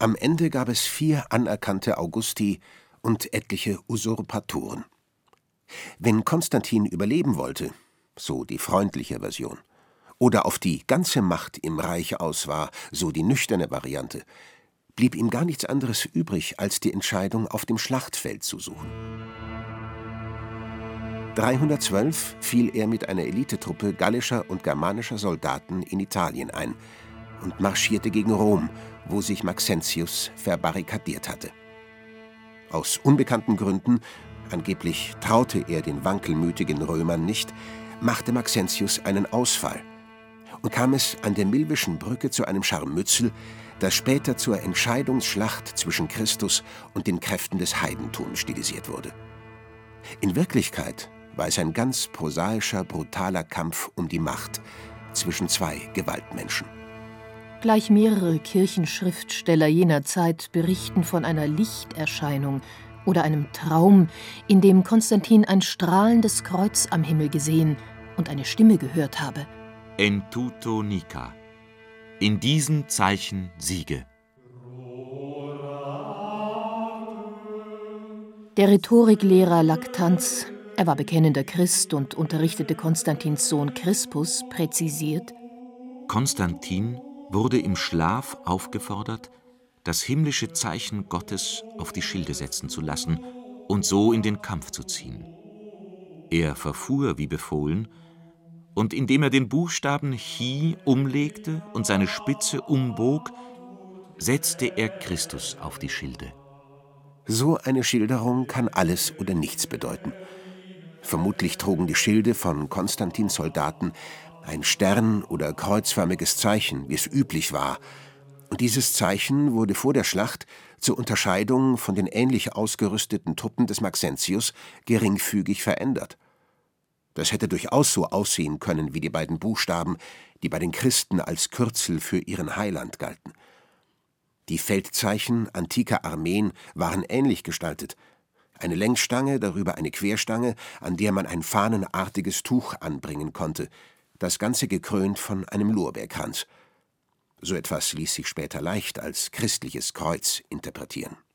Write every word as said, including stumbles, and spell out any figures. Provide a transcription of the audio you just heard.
Am Ende gab es vier anerkannte Augusti und etliche Usurpatoren. Wenn Konstantin überleben wollte, so die freundliche Version, oder auf die ganze Macht im Reich aus war, so die nüchterne Variante, blieb ihm gar nichts anderes übrig, als die Entscheidung auf dem Schlachtfeld zu suchen. dreihundertzwölf fiel er mit einer Elitetruppe gallischer und germanischer Soldaten in Italien ein und marschierte gegen Rom, wo sich Maxentius verbarrikadiert hatte. Aus unbekannten Gründen, angeblich traute er den wankelmütigen Römern nicht, machte Maxentius einen Ausfall und kam es an der Milvischen Brücke zu einem Scharmützel, das später zur Entscheidungsschlacht zwischen Christus und den Kräften des Heidentums stilisiert wurde. In Wirklichkeit war es ein ganz prosaischer, brutaler Kampf um die Macht zwischen zwei Gewaltmenschen. Gleich mehrere Kirchenschriftsteller jener Zeit berichten von einer Lichterscheinung oder einem Traum, in dem Konstantin ein strahlendes Kreuz am Himmel gesehen und eine Stimme gehört habe. En tuto nica. In diesem Zeichen siege. Der Rhetoriklehrer Lactanz, er war bekennender Christ und unterrichtete Konstantins Sohn Crispus, präzisiert: Konstantin wurde im Schlaf aufgefordert, das himmlische Zeichen Gottes auf die Schilde setzen zu lassen und so in den Kampf zu ziehen. Er verfuhr wie befohlen, und indem er den Buchstaben Chi umlegte und seine Spitze umbog, setzte er Christus auf die Schilde. So eine Schilderung kann alles oder nichts bedeuten. Vermutlich trugen die Schilde von Konstantins Soldaten ein Stern- oder kreuzförmiges Zeichen, wie es üblich war. Und dieses Zeichen wurde vor der Schlacht zur Unterscheidung von den ähnlich ausgerüsteten Truppen des Maxentius geringfügig verändert. Das hätte durchaus so aussehen können wie die beiden Buchstaben, die bei den Christen als Kürzel für ihren Heiland galten. Die Feldzeichen antiker Armeen waren ähnlich gestaltet. Eine Längsstange, darüber eine Querstange, an der man ein fahnenartiges Tuch anbringen konnte, das Ganze gekrönt von einem Lorbeerkranz. So etwas ließ sich später leicht als christliches Kreuz interpretieren.